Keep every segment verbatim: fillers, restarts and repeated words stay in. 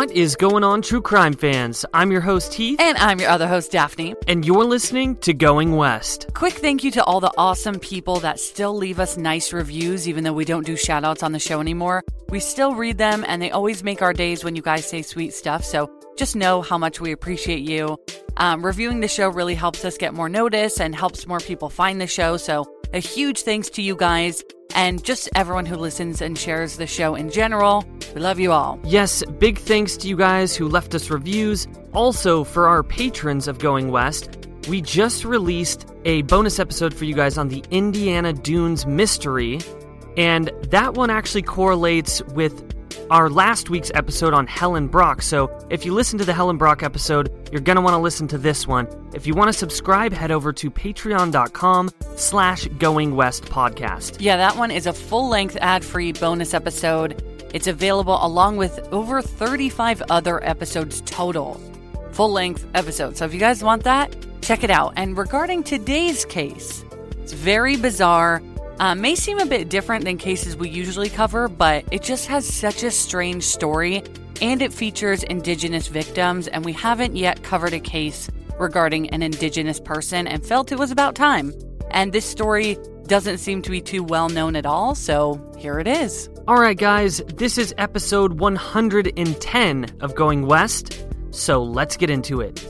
What is going on, true crime fans? I'm your host, Heath. And I'm your other host, Daphne. And you're listening to Going West. Quick thank you to all the awesome people that still leave us nice reviews, even though we don't do shout-outs on the show anymore. We still read them, and they always make our days when you guys say sweet stuff, so just know how much we appreciate you. Um, reviewing the show really helps us get more notice and helps more people find the show, so a huge thanks to you guys. And just everyone who listens and shares the show in general. We love you all. Yes, big thanks to you guys who left us reviews. Also, for our patrons of Going West, we just released a bonus episode for you guys on the Indiana Dunes mystery. And that one actually correlates with our last week's episode on Helen Brock. So if you listen to the Helen Brock episode, you're going to want to listen to this one. If you want to subscribe, head over to patreon.com slash Going West podcast. Yeah, that one is a full-length ad-free bonus episode. It's available along with over thirty-five other episodes total. Full-length episodes. So if you guys want that, check it out. And regarding today's case, it's very bizarre. Uh, may seem a bit different than cases we usually cover, but it just has such a strange story, and it features Indigenous victims, and we haven't yet covered a case regarding an Indigenous person and felt it was about time. And this story doesn't seem to be too well known at all, so here it is. All right, guys, this is episode one hundred ten of Going West, so let's get into it.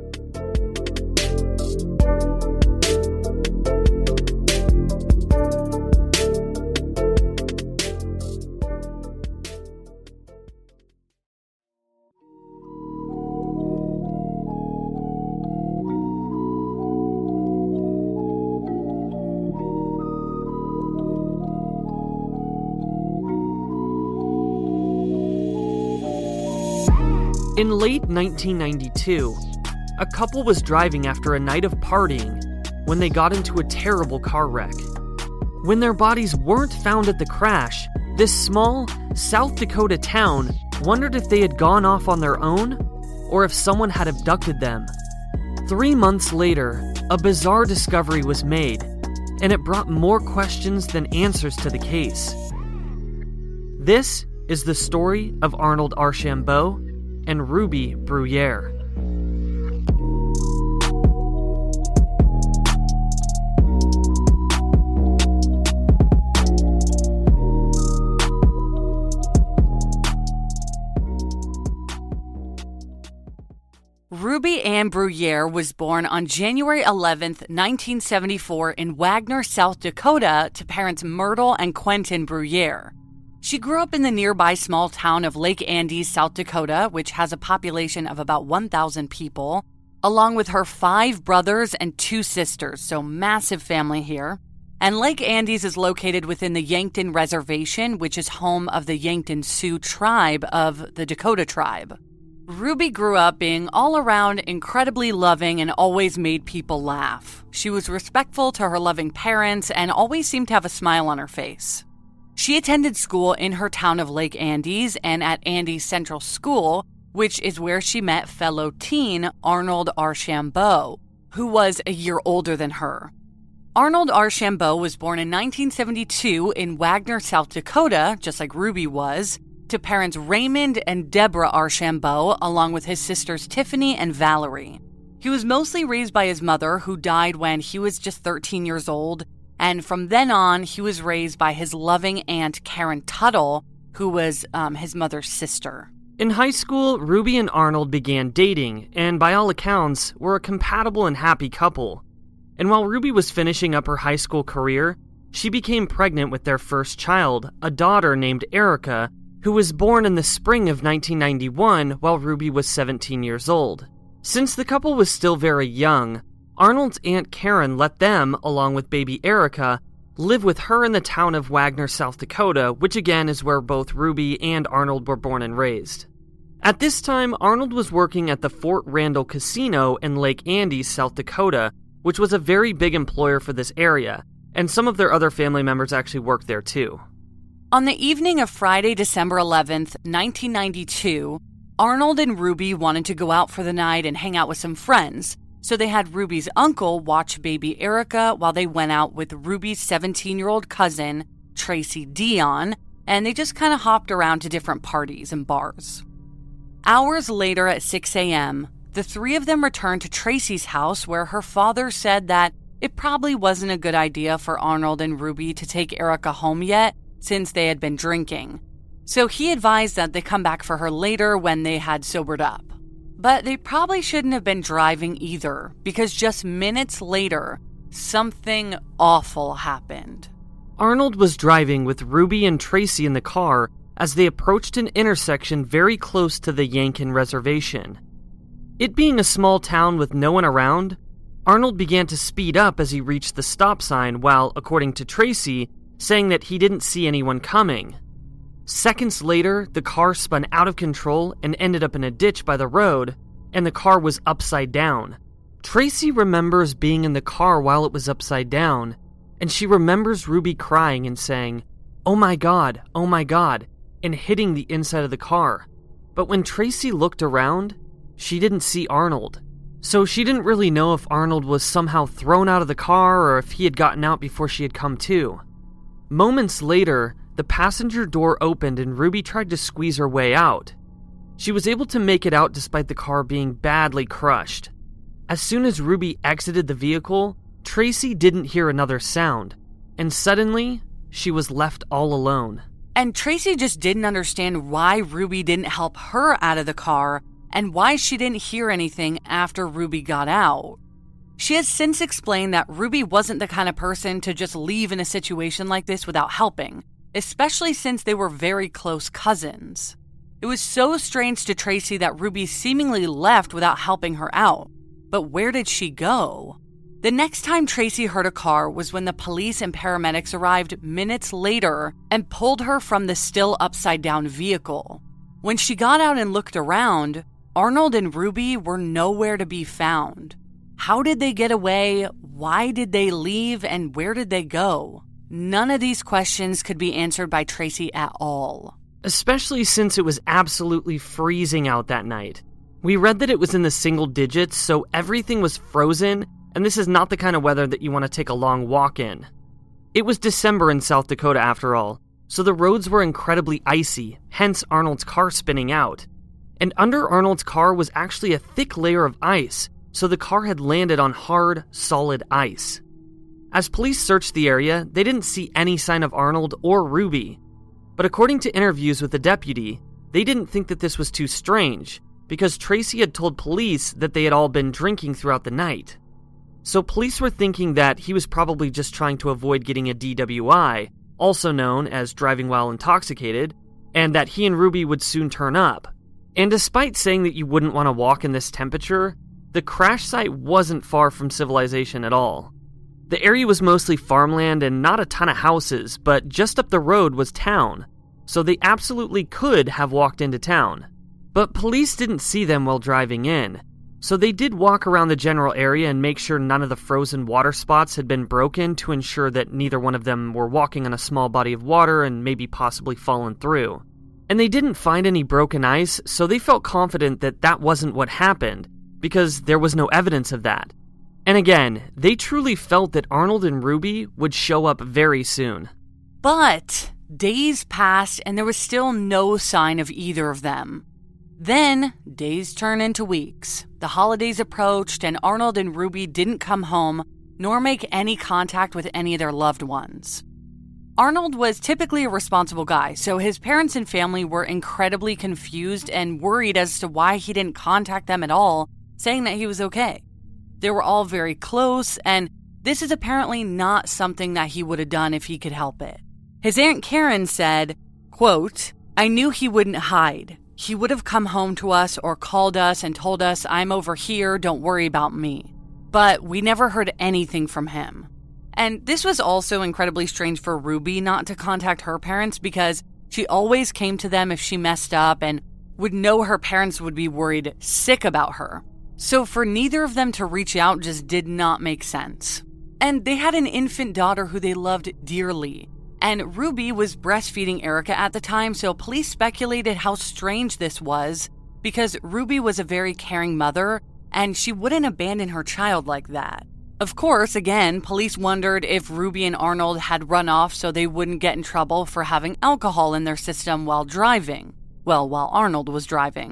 In late nineteen ninety-two, a couple was driving after a night of partying when they got into a terrible car wreck. When their bodies weren't found at the crash, this small South Dakota town wondered if they had gone off on their own or if someone had abducted them. Three months later, a bizarre discovery was made, and it brought more questions than answers to the case. This is the story of Arnold Archambault and Ruby Bruyere. Ruby Ann Bruyere was born on January eleventh, nineteen seventy-four in Wagner, South Dakota, to parents Myrtle and Quentin Bruyere. She grew up in the nearby small town of Lake Andes, South Dakota, which has a population of about one thousand people, along with her five brothers and two sisters, so massive family here. And Lake Andes is located within the Yankton Reservation, which is home of the Yankton Sioux tribe of the Dakota tribe. Ruby grew up being all around incredibly loving and always made people laugh. She was respectful to her loving parents and always seemed to have a smile on her face. She attended school in her town of Lake Andes and at Andes Central School, which is where she met fellow teen Arnold Archambault, who was a year older than her. Arnold Archambault was born in nineteen seventy-two in Wagner, South Dakota, just like Ruby was, to parents Raymond and Deborah Archambault, along with his sisters Tiffany and Valerie. He was mostly raised by his mother, who died when he was just thirteen years old, and from then on, he was raised by his loving aunt Karen Tuttle, who was um, his mother's sister. In high school, Ruby and Arnold began dating, and by all accounts, were a compatible and happy couple. And while Ruby was finishing up her high school career, she became pregnant with their first child, a daughter named Erica, who was born in the spring of nineteen ninety-one while Ruby was seventeen years old. Since the couple was still very young, Arnold's Aunt Karen let them, along with baby Erica, live with her in the town of Wagner, South Dakota, which again is where both Ruby and Arnold were born and raised. At this time, Arnold was working at the Fort Randall Casino in Lake Andes, South Dakota, which was a very big employer for this area, and some of their other family members actually worked there too. On the evening of Friday, December eleventh, nineteen ninety-two, Arnold and Ruby wanted to go out for the night and hang out with some friends, so they had Ruby's uncle watch baby Erica while they went out with Ruby's seventeen-year-old cousin, Tracy Dion, and they just kind of hopped around to different parties and bars. Hours later at six a.m., the three of them returned to Tracy's house where her father said that it probably wasn't a good idea for Arnold and Ruby to take Erica home yet since they had been drinking. So he advised that they come back for her later when they had sobered up. But they probably shouldn't have been driving either, because just minutes later, something awful happened. Arnold was driving with Ruby and Tracy in the car as they approached an intersection very close to the Yankin Reservation. It being a small town with no one around, Arnold began to speed up as he reached the stop sign while, according to Tracy, saying that he didn't see anyone coming. Seconds later, the car spun out of control and ended up in a ditch by the road, and the car was upside down. Tracy remembers being in the car while it was upside down, and she remembers Ruby crying and saying, "Oh my God, oh my God," and hitting the inside of the car. But when Tracy looked around, she didn't see Arnold. So she didn't really know if Arnold was somehow thrown out of the car or if he had gotten out before she had come to. Moments later, the passenger door opened and Ruby tried to squeeze her way out. She was able to make it out despite the car being badly crushed. As soon as Ruby exited the vehicle, Tracy didn't hear another sound, and suddenly, she was left all alone. And Tracy just didn't understand why Ruby didn't help her out of the car and why she didn't hear anything after Ruby got out. She has since explained that Ruby wasn't the kind of person to just leave in a situation like this without helping, especially since they were very close cousins. It was so strange to Tracy that Ruby seemingly left without helping her out. But where did she go? The next time Tracy heard a car was when the police and paramedics arrived minutes later and pulled her from the still upside-down vehicle. When she got out and looked around, Arnold and Ruby were nowhere to be found. How did they get away? Why did they leave? And where did they go? None of these questions could be answered by Tracy at all. Especially since it was absolutely freezing out that night. We read that it was in the single digits, so everything was frozen, and this is not the kind of weather that you want to take a long walk in. It was December in South Dakota after all, so the roads were incredibly icy, hence Arnold's car spinning out. And under Arnold's car was actually a thick layer of ice, so the car had landed on hard, solid ice. As police searched the area, they didn't see any sign of Arnold or Ruby. But according to interviews with the deputy, they didn't think that this was too strange, because Tracy had told police that they had all been drinking throughout the night. So police were thinking that he was probably just trying to avoid getting a D W I, also known as driving while intoxicated, and that he and Ruby would soon turn up. And despite saying that you wouldn't want to walk in this temperature, the crash site wasn't far from civilization at all. The area was mostly farmland and not a ton of houses, but just up the road was town, so they absolutely could have walked into town. But police didn't see them while driving in, so they did walk around the general area and make sure none of the frozen water spots had been broken to ensure that neither one of them were walking on a small body of water and maybe possibly fallen through. And they didn't find any broken ice, so they felt confident that that wasn't what happened, because there was no evidence of that. And again, they truly felt that Arnold and Ruby would show up very soon. But days passed and there was still no sign of either of them. Then, days turned into weeks. The holidays approached and Arnold and Ruby didn't come home nor make any contact with any of their loved ones. Arnold was typically a responsible guy, so his parents and family were incredibly confused and worried as to why he didn't contact them at all, saying that he was okay. They were all very close, and this is apparently not something that he would have done if he could help it. His Aunt Karen said, quote, "I knew he wouldn't hide. He would have come home to us or called us and told us, 'I'm over here, don't worry about me.' But we never heard anything from him." And this was also incredibly strange for Ruby not to contact her parents because she always came to them if she messed up and would know her parents would be worried sick about her. So for neither of them to reach out just did not make sense. And they had an infant daughter who they loved dearly. And Ruby was breastfeeding Erica at the time, so police speculated how strange this was because Ruby was a very caring mother and she wouldn't abandon her child like that. Of course, again, police wondered if Ruby and Arnold had run off so they wouldn't get in trouble for having alcohol in their system while driving. Well, while Arnold was driving.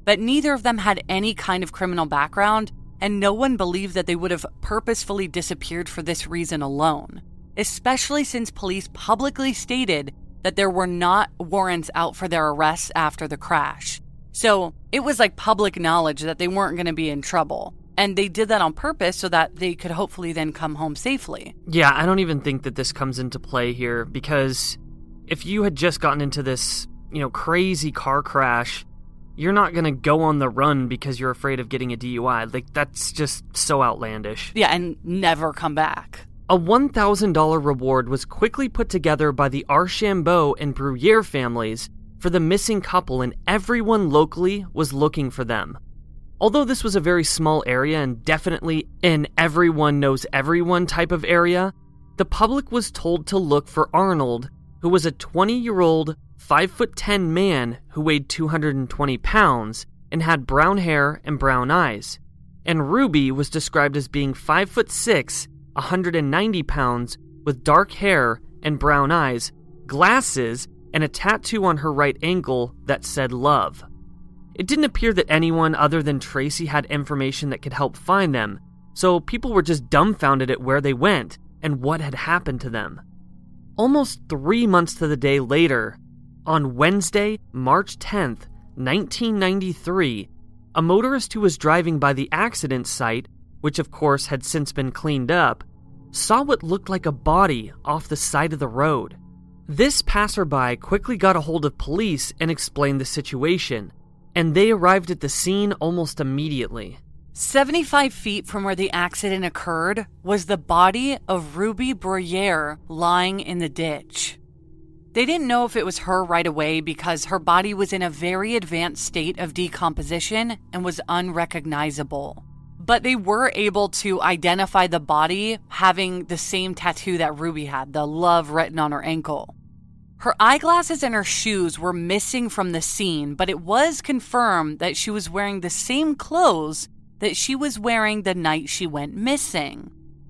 but neither of them had any kind of criminal background, and no one believed that they would have purposefully disappeared for this reason alone, especially since police publicly stated that there were not warrants out for their arrests after the crash. So it was like public knowledge that they weren't going to be in trouble. And they did that on purpose so that they could hopefully then come home safely. Yeah, I don't even think that this comes into play here, because if you had just gotten into this, you know, crazy car crash, you're not going to go on the run because you're afraid of getting a D U I. Like, that's just so outlandish. Yeah, and never come back. A one thousand dollars reward was quickly put together by the Archambault and Bruyere families for the missing couple, and everyone locally was looking for them. Although this was a very small area and definitely an everyone knows everyone type of area, the public was told to look for Arnold, who was a twenty-year-old, five foot ten man who weighed two hundred twenty pounds and had brown hair and brown eyes. And Ruby was described as being five foot six, one hundred ninety pounds, with dark hair and brown eyes, glasses, and a tattoo on her right ankle that said love. It didn't appear that anyone other than Tracy had information that could help find them, so people were just dumbfounded at where they went and what had happened to them. Almost three months to the day later, on Wednesday, March tenth, nineteen ninety-three, a motorist who was driving by the accident site, which of course had since been cleaned up, saw what looked like a body off the side of the road. This passerby quickly got a hold of police and explained the situation, and they arrived at the scene almost immediately. seventy-five feet from where the accident occurred was the body of Ruby Bruyere lying in the ditch. They didn't know if it was her right away because her body was in a very advanced state of decomposition and was unrecognizable. But they were able to identify the body having the same tattoo that Ruby had, the love written on her ankle. Her eyeglasses and her shoes were missing from the scene, but it was confirmed that she was wearing the same clothes that she was wearing the night she went missing.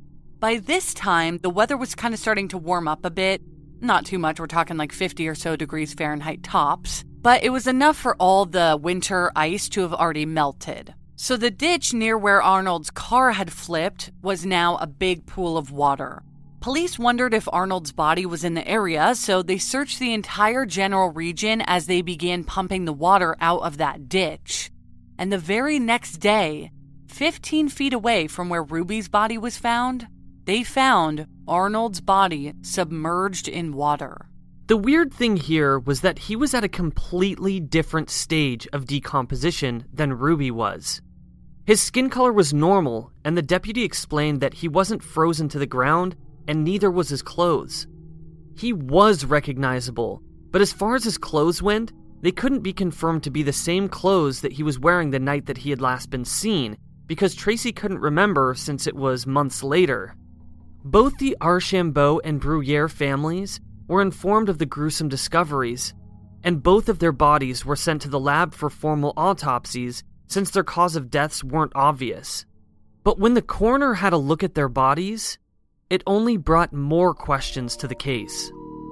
By this time, the weather was kind of starting to warm up a bit. Not too much, we're talking like fifty or so degrees Fahrenheit tops, but it was enough for all the winter ice to have already melted. So the ditch near where Arnold's car had flipped was now a big pool of water. Police wondered if Arnold's body was in the area, so they searched the entire general region as they began pumping the water out of that ditch. And the very next day, fifteen feet away from where Ruby's body was found, they found Arnold's body submerged in water. The weird thing here was that he was at a completely different stage of decomposition than Ruby was. His skin color was normal, and the deputy explained that he wasn't frozen to the ground, and neither was his clothes. He was recognizable, but as far as his clothes went, they couldn't be confirmed to be the same clothes that he was wearing the night that he had last been seen, because Tracy couldn't remember since it was months later. Both the Archambault and Bruyere families were informed of the gruesome discoveries, and both of their bodies were sent to the lab for formal autopsies since their cause of deaths weren't obvious. But when the coroner had a look at their bodies, it only brought more questions to the case.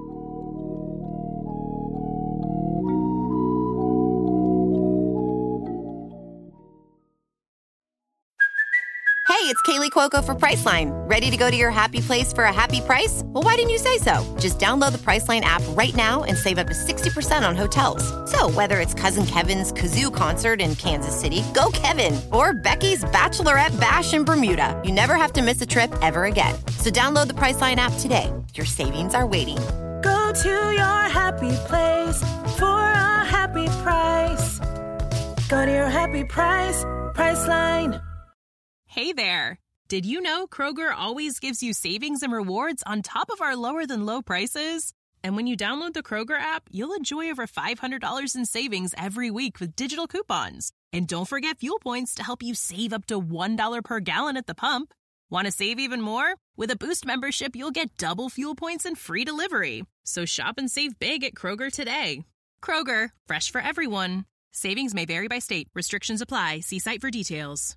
Hey, it's Kaylee Cuoco for Priceline. Ready to go to your happy place for a happy price? Well, why didn't you say so? Just download the Priceline app right now and save up to sixty percent on hotels. So whether it's Cousin Kevin's Kazoo Concert in Kansas City, go Kevin, or Becky's Bachelorette Bash in Bermuda, you never have to miss a trip ever again. So download the Priceline app today. Your savings are waiting. Go to your happy place for a happy price. Go to your happy price, Priceline. Hey there! Did you know Kroger always gives you savings and rewards on top of our lower-than-low prices? And when you download the Kroger app, you'll enjoy over five hundred dollars in savings every week with digital coupons. And don't forget fuel points to help you save up to one dollar per gallon at the pump. Want to save even more? With a Boost membership, you'll get double fuel points and free delivery. So shop and save big at Kroger today. Kroger, fresh for everyone. Savings may vary by state. Restrictions apply. See site for details.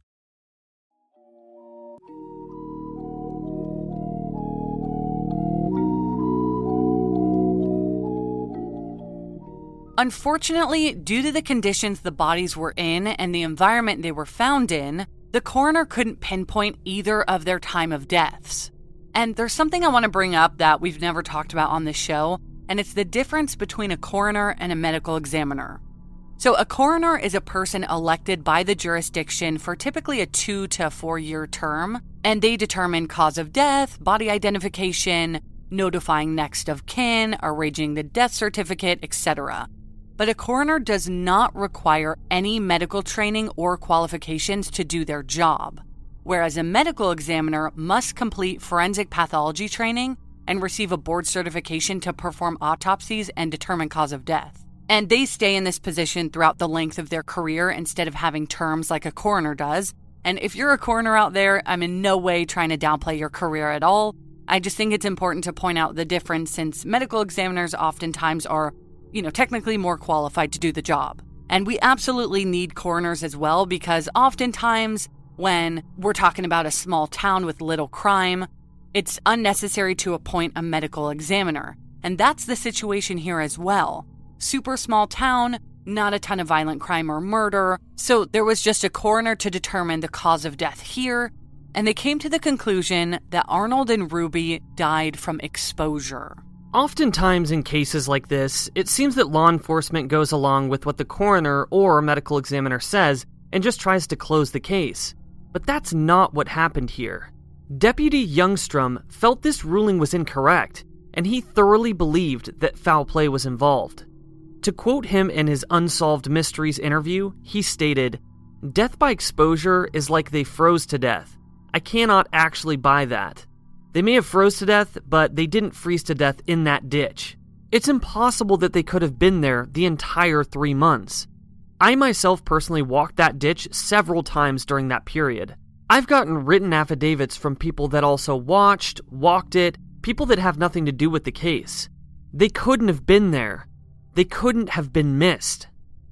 Unfortunately, due to the conditions the bodies were in and the environment they were found in, the coroner couldn't pinpoint either of their time of deaths. And there's something I want to bring up that we've never talked about on this show, and it's the difference between a coroner and a medical examiner. So a coroner is a person elected by the jurisdiction for typically a two to four year term, and they determine cause of death, body identification, notifying next of kin, arranging the death certificate, et cetera. But a coroner does not require any medical training or qualifications to do their job, whereas a medical examiner must complete forensic pathology training and receive a board certification to perform autopsies and determine cause of death. And they stay in this position throughout the length of their career instead of having terms like a coroner does. And if you're a coroner out there, I'm in no way trying to downplay your career at all. I just think it's important to point out the difference since medical examiners oftentimes are, you know, technically more qualified to do the job. And we absolutely need coroners as well because oftentimes when we're talking about a small town with little crime, it's unnecessary to appoint a medical examiner. And that's the situation here as well. Super small town, not a ton of violent crime or murder, so there was just a coroner to determine the cause of death here, and they came to the conclusion that Arnold and Ruby died from exposure. Oftentimes in cases like this, it seems that law enforcement goes along with what the coroner or medical examiner says and just tries to close the case. But that's not what happened here. Deputy Youngstrom felt this ruling was incorrect, and he thoroughly believed that foul play was involved. To quote him in his Unsolved Mysteries interview, he stated, "Death by exposure is like they froze to death. I cannot actually buy that. They may have froze to death, but they didn't freeze to death in that ditch. It's impossible that they could have been there the entire three months. I myself personally walked that ditch several times during that period. I've gotten written affidavits from people that also watched, walked it, people that have nothing to do with the case. They couldn't have been there. They couldn't have been missed."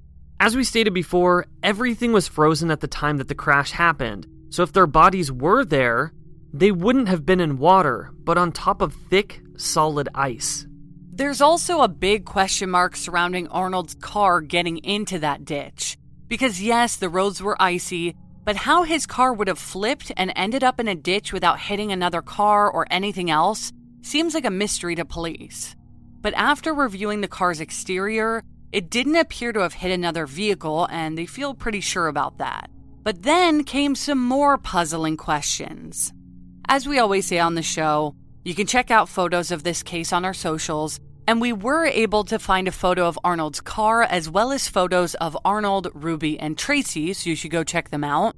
As we stated before, everything was frozen at the time that the crash happened, so if their bodies were there, they wouldn't have been in water, but on top of thick, solid ice. There's also a big question mark surrounding Arnold's car getting into that ditch. Because yes, the roads were icy, but how his car would have flipped and ended up in a ditch without hitting another car or anything else seems like a mystery to police. But after reviewing the car's exterior, it didn't appear to have hit another vehicle, and they feel pretty sure about that. But then came some more puzzling questions. As we always say on the show, you can check out photos of this case on our socials, and we were able to find a photo of Arnold's car as well as photos of Arnold, Ruby, and Tracy, so you should go check them out.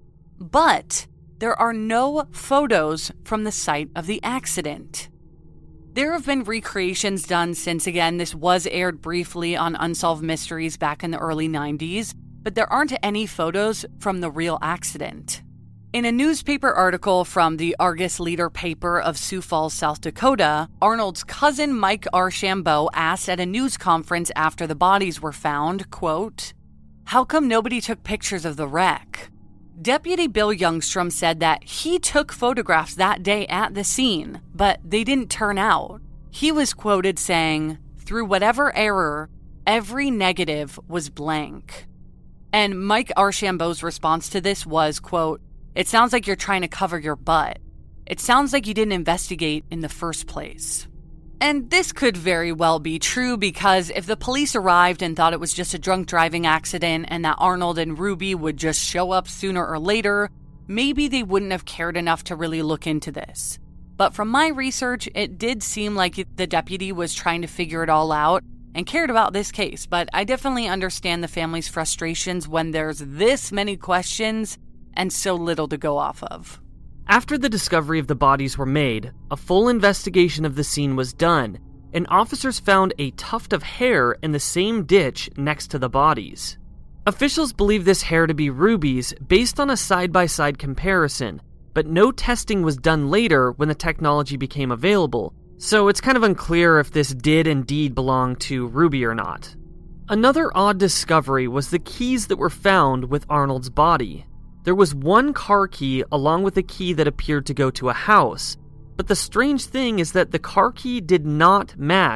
But there are no photos from the site of the accident. There have been recreations done since, again, this was aired briefly on Unsolved Mysteries back in the early nineties, but there aren't any photos from the real accident. In a newspaper article from the Argus Leader paper of Sioux Falls, South Dakota, Arnold's cousin Mike Archambault asked at a news conference after the bodies were found, quote, "How come nobody took pictures of the wreck?" Deputy Bill Youngstrom said that he took photographs that day at the scene, but they didn't turn out. He was quoted saying, "Through whatever error, every negative was blank." And Mike Archambault's response to this was, quote, "It sounds like you're trying to cover your butt. It sounds like you didn't investigate in the first place." And this could very well be true because if the police arrived and thought it was just a drunk driving accident and that Arnold and Ruby would just show up sooner or later, maybe they wouldn't have cared enough to really look into this. But from my research, it did seem like the deputy was trying to figure it all out and cared about this case, but I definitely understand the family's frustrations when there's this many questions and so little to go off of. After the discovery of the bodies were made, a full investigation of the scene was done, and officers found a tuft of hair in the same ditch next to the bodies. Officials believe this hair to be Ruby's based on a side-by-side comparison, but no testing was done later when the technology became available, so it's kind of unclear if this did indeed belong to Ruby or not. Another odd discovery was the keys that were found with Arnold's body. There was one car key along with a key that appeared to go to a house, but the strange thing is that the car key did not match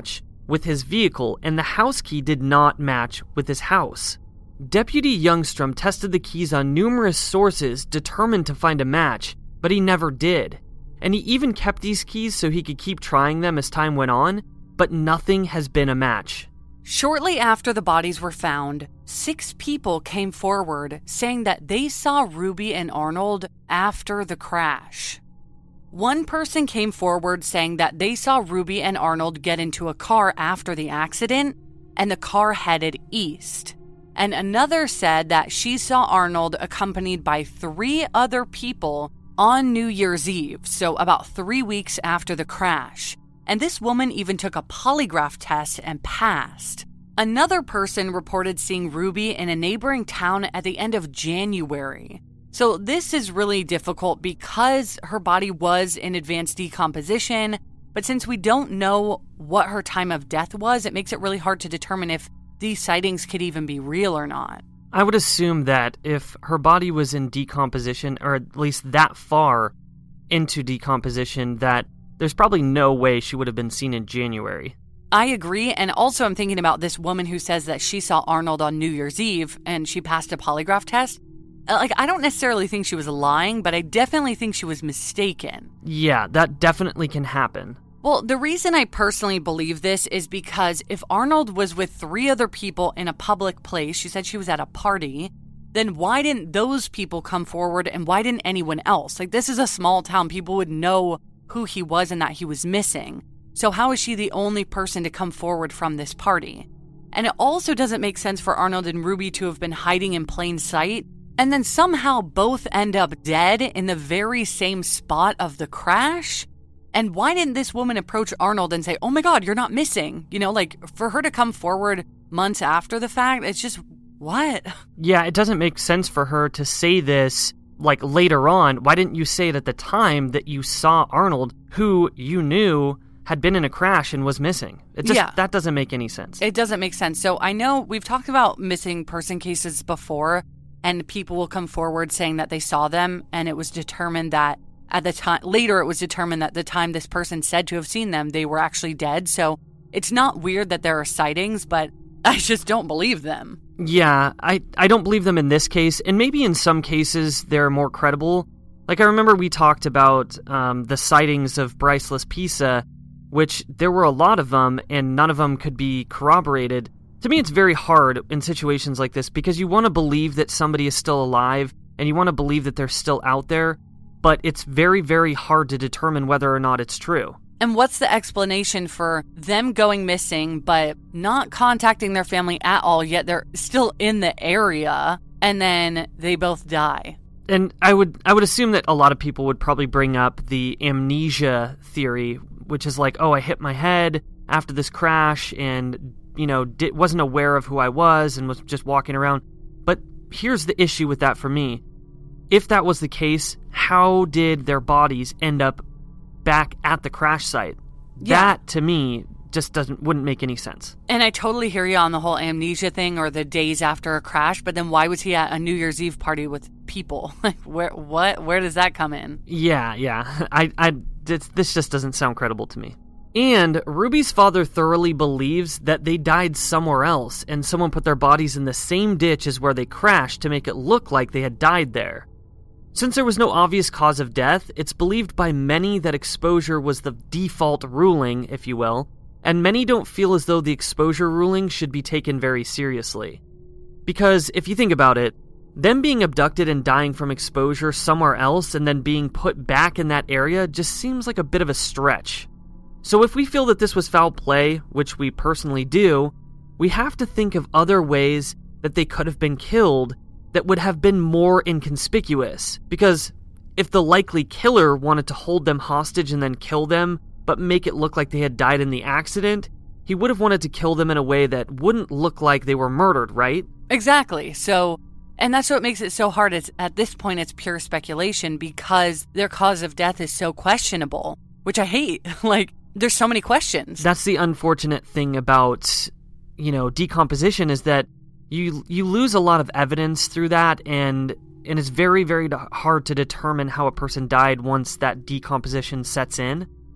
with his vehicle, and the house key did not match with his house. Deputy Youngstrom tested the keys on numerous sources, determined to find a match, but he never did. And he even kept these keys so he could keep trying them as time went on, but nothing has been a match. Shortly after the bodies were found, six people came forward saying that they saw Ruby and Arnold after the crash. One person came forward saying that they saw Ruby and Arnold get into a car after the accident, and the car headed east. And another said that she saw Arnold accompanied by three other people on New Year's Eve, so about three weeks after the crash. And this woman even took a polygraph test and passed. Another person reported seeing Ruby in a neighboring town at the end of January. So this is really difficult because her body was in advanced decomposition, but since we don't know what her time of death was, it makes it really hard to determine if these sightings could even be real or not. I would assume that if her body was in decomposition, or at least that far into decomposition, that there's probably no way she would have been seen in January. I agree, and also I'm thinking about this woman who says that she saw Arnold on New Year's Eve and she passed a polygraph test. Like, I don't necessarily think she was lying, but I definitely think she was mistaken. Yeah, that definitely can happen. Well, the reason I personally believe this is because if Arnold was with three other people in a public place, she said she was at a party, then why didn't those people come forward and why didn't anyone else? Like, this is a small town. People would know who he was and that he was missing. So how is she the only person to come forward from this party? And it also doesn't make sense for Arnold and Ruby to have been hiding in plain sight and then somehow both end up dead in the very same spot of the crash. And why didn't this woman approach Arnold and say, oh my God, you're not missing? You know, like, for her to come forward months after the fact, it's just, what? Yeah, it doesn't make sense for her to say this, like, later on. Why didn't you say it at the time that you saw Arnold, who you knew had been in a crash and was missing? It just, yeah. That doesn't make any sense. It doesn't make sense. So I know we've talked about missing person cases before, and people will come forward saying that they saw them, and it was determined that At the time, later it was determined that the time this person said to have seen them, they were actually dead. So it's not weird that there are sightings, but I just don't believe them. Yeah, I, I don't believe them in this case, and maybe in some cases they're more credible. Like, I remember we talked about um, the sightings of Bryceless Pizza, which there were a lot of them, and none of them could be corroborated. To me, it's very hard in situations like this, because you want to believe that somebody is still alive, and you want to believe that they're still out there, but it's very, very hard to determine whether or not it's true. And what's the explanation for them going missing, but not contacting their family at all, yet they're still in the area, and then they both die? And I would I would assume that a lot of people would probably bring up the amnesia theory, which is like, oh, I hit my head after this crash and, you know, di- wasn't aware of who I was and was just walking around. But here's the issue with that for me. If that was the case, how did their bodies end up back at the crash site? Yeah. That, to me, just doesn't wouldn't make any sense. And I totally hear you on the whole amnesia thing or the days after a crash, but then why was he at a New Year's Eve party with people? Like, where, what, where does that come in? Yeah, yeah. I, I, this, this just doesn't sound credible to me. And Ruby's father thoroughly believes that they died somewhere else, and someone put their bodies in the same ditch as where they crashed to make it look like they had died there. Since there was no obvious cause of death, it's believed by many that exposure was the default ruling, if you will, and many don't feel as though the exposure ruling should be taken very seriously. Because if you think about it, them being abducted and dying from exposure somewhere else and then being put back in that area just seems like a bit of a stretch. So if we feel that this was foul play, which we personally do, we have to think of other ways that they could have been killed that would have been more inconspicuous. Because if the likely killer wanted to hold them hostage and then kill them, but make it look like they had died in the accident, he would have wanted to kill them in a way that wouldn't look like they were murdered, right? Exactly. So, and that's what makes it so hard. It's, at this point, it's pure speculation because their cause of death is so questionable, which I hate. Like, there's so many questions. That's the unfortunate thing about, you know, decomposition is that you you lose a lot of evidence through that, and and it's very, very hard to determine how a person died once that decomposition sets in.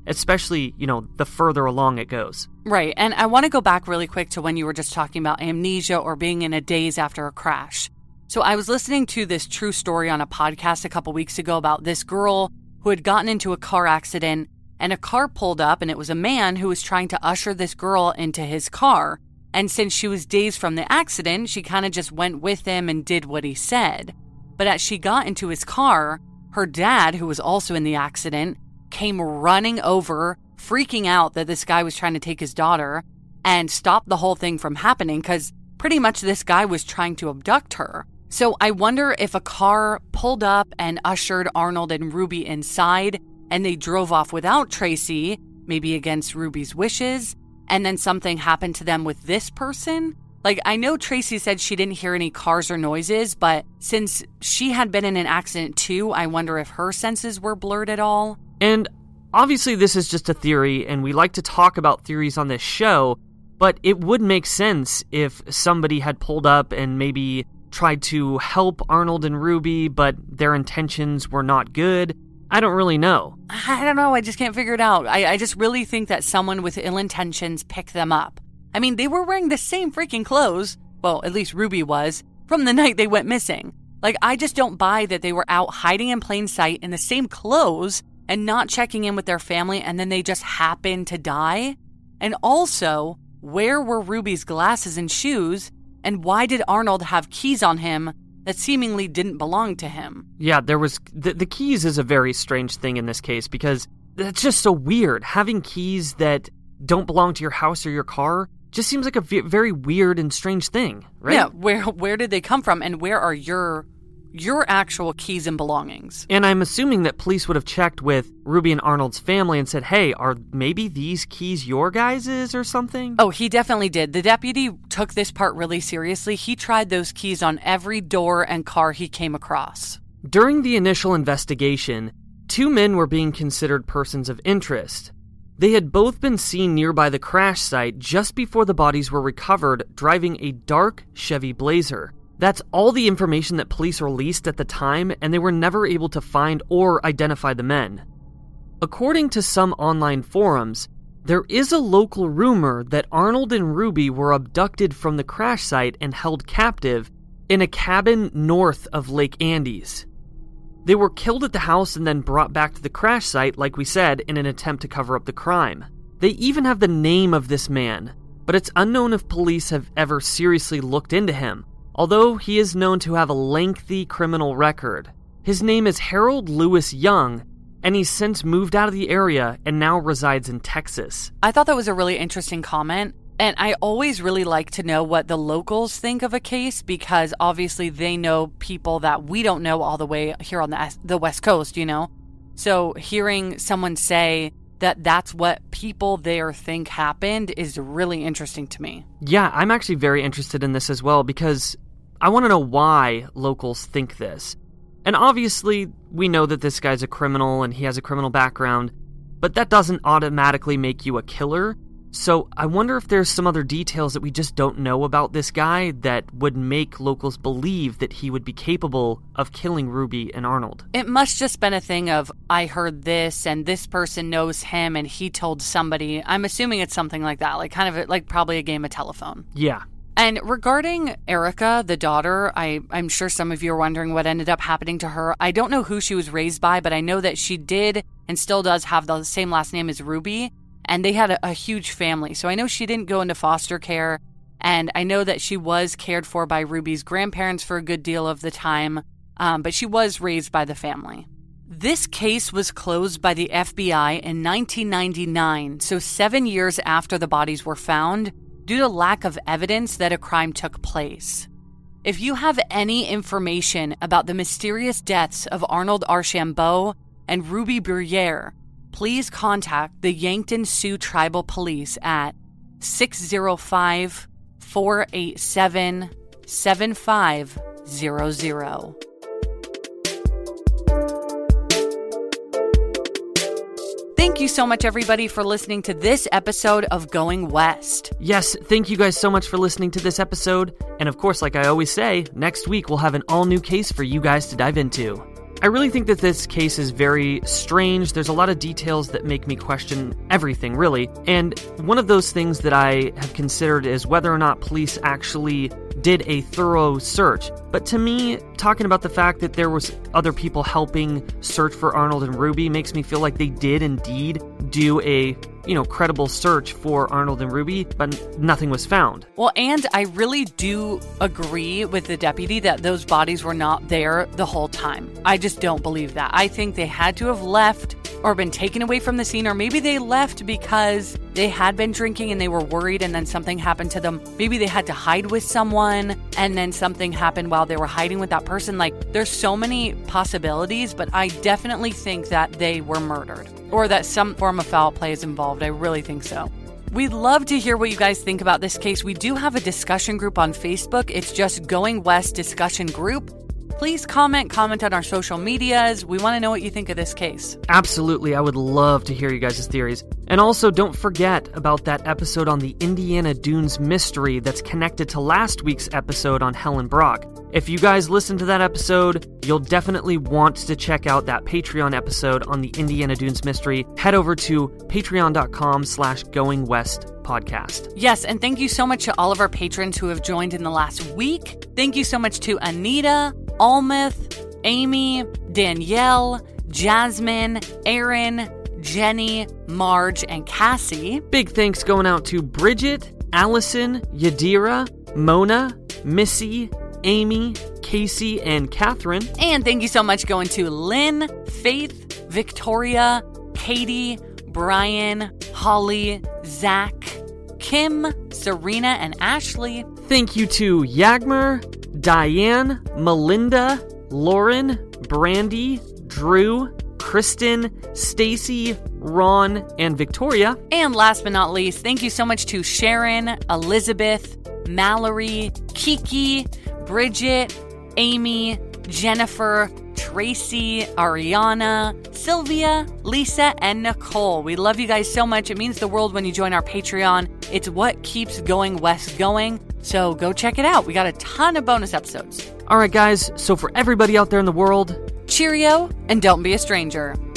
especially, you know, the further along it goes. Right, and I want to go back really quick to when you were just talking about amnesia or being in a daze after a crash. So I was listening to this true story on a podcast a couple weeks ago about this girl who had gotten into a car accident, and a car pulled up, and it was a man who was trying to usher this girl into his car. And since she was dazed from the accident, she kind of just went with him and did what he said. But as she got into his car, her dad, who was also in the accident, came running over, freaking out that this guy was trying to take his daughter, and stopped the whole thing from happening because pretty much this guy was trying to abduct her. So I wonder if a car pulled up and ushered Arnold and Ruby inside, and they drove off without Tracy, maybe against Ruby's wishes, and then something happened to them with this person. Like, I know Tracy said she didn't hear any cars or noises, but since she had been in an accident too, I wonder if her senses were blurred at all. And obviously this is just a theory, and we like to talk about theories on this show, but it would make sense if somebody had pulled up and maybe tried to help Arnold and Ruby, but their intentions were not good. I don't really know. I don't know. I just can't figure it out. I, I just really think that someone with ill intentions picked them up. I mean, they were wearing the same freaking clothes. Well, at least Ruby was, from the night they went missing. Like, I just don't buy that they were out hiding in plain sight in the same clothes and not checking in with their family, and then they just happened to die. And also, where were Ruby's glasses and shoes, and why did Arnold have keys on him that seemingly didn't belong to him? Yeah, there was... The, the keys is a very strange thing in this case, because that's just so weird. Having keys that don't belong to your house or your car just seems like a v- very weird and strange thing, right? Yeah, where where did they come from, and where are your your actual keys and belongings? And I'm assuming that police would have checked with Ruby and Arnold's family and said, hey, are maybe these keys your guys's or something? Oh, he definitely did. The deputy took this part really seriously. He tried those keys on every door and car he came across. During the initial investigation, two men were being considered persons of interest. They had both been seen nearby the crash site just before the bodies were recovered, driving a dark Chevy Blazer. That's all the information that police released at the time, and they were never able to find or identify the men. According to some online forums, there is a local rumor that Arnold and Ruby were abducted from the crash site and held captive in a cabin north of Lake Andes. They were killed at the house and then brought back to the crash site, like we said, in an attempt to cover up the crime. They even have the name of this man, but it's unknown if police have ever seriously looked into him, although he is known to have a lengthy criminal record. His name is Harold Lewis Young, and he's since moved out of the area and now resides in Texas. I thought that was a really interesting comment. And I always really like to know what the locals think of a case, because obviously they know people that we don't know all the way here on the the West Coast, you know? So hearing someone say that that's what people there think happened is really interesting to me. Yeah, I'm actually very interested in this as well, because I want to know why locals think this. And obviously, we know that this guy's a criminal and he has a criminal background, but that doesn't automatically make you a killer. So I wonder if there's some other details that we just don't know about this guy that would make locals believe that he would be capable of killing Ruby and Arnold. It must just been a thing of, I heard this and this person knows him and he told somebody. I'm assuming it's something like that, like kind of like probably a game of telephone. Yeah. And regarding Erica, the daughter, I, I'm sure some of you are wondering what ended up happening to her. I don't know who she was raised by, but I know that she did and still does have the same last name as Ruby. And they had a, a huge family. So I know she didn't go into foster care. And I know that she was cared for by Ruby's grandparents for a good deal of the time. Um, but she was raised by the family. This case was closed by the F B I in nineteen ninety-nine, so seven years after the bodies were found, due to lack of evidence that a crime took place. If you have any information about the mysterious deaths of Arnold Archambault and Ruby Bruyere, please contact the Yankton Sioux Tribal Police at six oh five, four eight seven, seven five zero zero. Thank you so much, everybody, for listening to this episode of Going West. Yes, thank you guys so much for listening to this episode. And of course, like I always say, next week we'll have an all-new case for you guys to dive into. I really think that this case is very strange. There's a lot of details that make me question everything, really. And one of those things that I have considered is whether or not police actually did a thorough search. But to me, talking about the fact that there was other people helping search for Arnold and Ruby makes me feel like they did indeed do a, you know, credible search for Arnold and Ruby, but nothing was found. Well, and I really do agree with the deputy that those bodies were not there the whole time. I just don't believe that. I think they had to have left or been taken away from the scene, or maybe they left because they had been drinking and they were worried and then something happened to them. Maybe they had to hide with someone and then something happened while they were hiding with that person. Like, there's so many possibilities, but I definitely think that they were murdered or that some form of foul play is involved. I really think so. We'd love to hear what you guys think about this case. We do have a discussion group on Facebook. It's just Going West Discussion Group. Please comment, comment on our social medias. We want to know what you think of this case. Absolutely. I would love to hear you guys' theories. And also, don't forget about that episode on the Indiana Dunes mystery that's connected to last week's episode on Helen Brock. If you guys listen to that episode, you'll definitely want to check out that Patreon episode on the Indiana Dunes mystery. Head over to patreon.com slash Going West podcast. Yes, and thank you so much to all of our patrons who have joined in the last week. Thank you so much to Anita, Almeth, Amy, Danielle, Jasmine, Aaron, Jenny, Marge, and Cassie. Big thanks going out to Bridget, Allison, Yadira, Mona, Missy, Amy, Casey, and Catherine. And thank you so much going to Lynn, Faith, Victoria, Katie, Brian, Holly, Zach, Kim, Serena, and Ashley. Thank you to Yagmer, Diane, Melinda, Lauren, Brandy, Drew, Kristen, Stacy, Ron, and Victoria. And last but not least, thank you so much to Sharon, Elizabeth, Mallory, Kiki, Bridget, Amy, Jennifer, Tracy, Ariana, Sylvia, Lisa, and Nicole. We love you guys so much. It means the world when you join our Patreon. It's what keeps Going West going. So go check it out. We got a ton of bonus episodes. All right, guys. So for everybody out there in the world, cheerio, and don't be a stranger.